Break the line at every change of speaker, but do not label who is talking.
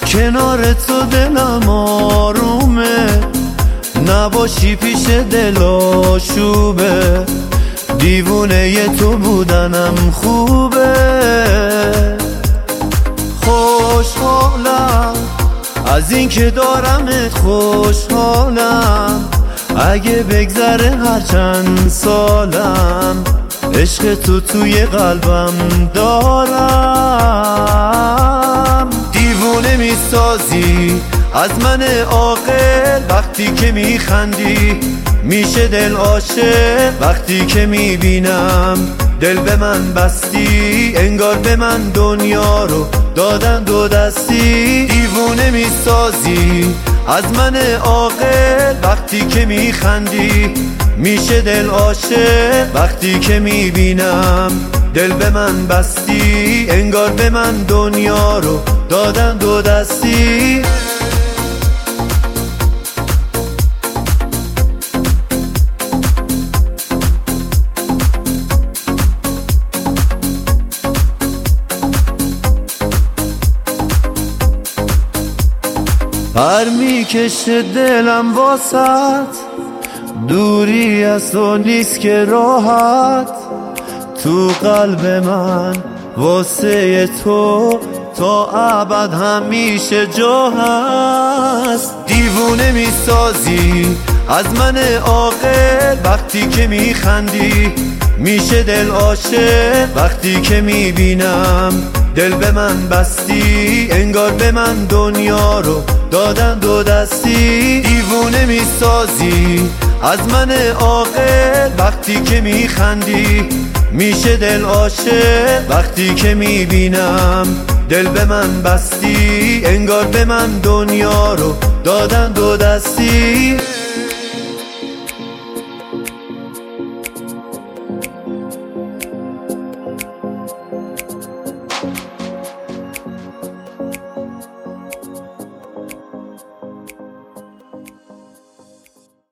کنار تو دلم آرومه، نباشی پیش دل آشوبه. دیوونه تو بودنم خوبه. خوشحالم از این که دارمت، خوشحالم اگه بگذره هر چند سالم. عشق تو توی قلبم دارم. دیوونه میسازی از من عاقل وقتی که میخندی، میشه دل عاشق وقتی که میبینم. دل به من بستی انگار به من دنیا رو دادن دو دستی. دیوونه میسازی از من عاقل وقتی که میخندی، میشه دل عاشق وقتی که میبینم. دل به من بستی انگار به من دنیا رو دادن دو دستی. پر میکشه دلم واسط، دوری از تو نیست که راحت. تو قلب من واسه تو تا ابد همیشه جا هست. دیوونه میسازی از من عاقل وقتی که میخندی، میشه دل عاشق وقتی که میبینم. دل به من بستی انگار به من دنیا رو دادن دو دستی. دیوونه میسازی از من عاقل وقتی که میخندی، میشه دل عاشق وقتی که میبینم. دل به من بستی انگار به من دنیا رو دادن دو دستی.